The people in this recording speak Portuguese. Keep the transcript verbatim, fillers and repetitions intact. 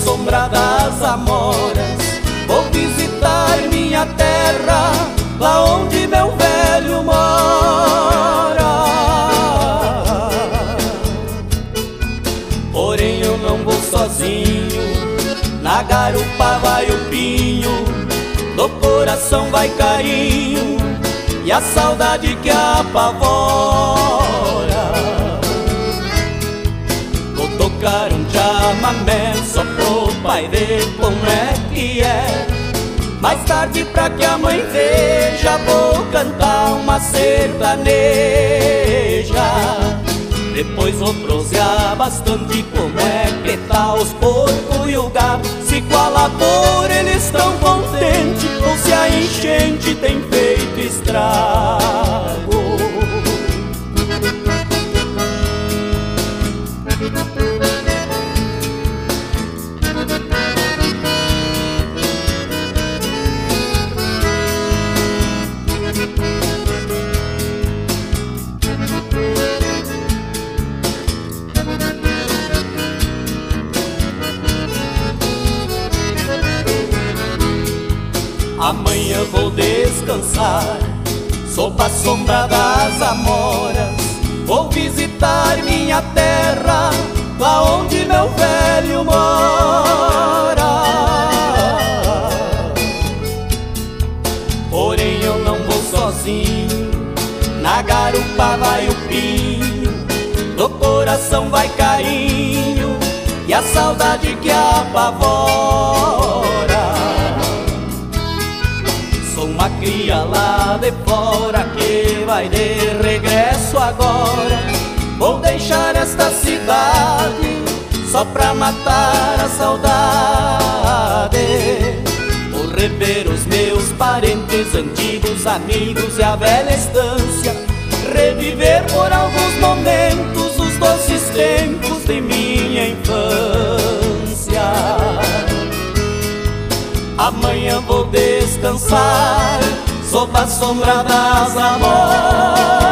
sombra das amoras, vou visitar minha terra, lá onde meu velho mora. Porém eu não vou sozinho, na garupa vai o pinho, no coração vai carinho e a saudade que apavora. Vou tocar um chamamé só pro pai ver como é que é. Mais tarde, pra que a mãe veja, vou cantar uma sertaneja. Depois vou prosear bastante como é que tá os porcos e o gado, se com a lavoura eles tão contentes ou se a enchente tem feito estrago. Amanhã vou descansar sob a sombra das amoras, vou visitar minha terra, lá onde meu velho mora. Porém eu não vou sozinho, na garupa vai o pinho, no coração vai carinho e a saudade que apavora. Sou uma cria lá de fora que vai de regresso agora, vou deixar esta cidade só pra matar a saudade. Vou rever os meus parentes antigos, amigos e a velha estância, reviver por alguns momentos os doces tempos de minha infância. Amanhã vou descansar sob a sombra das amoras,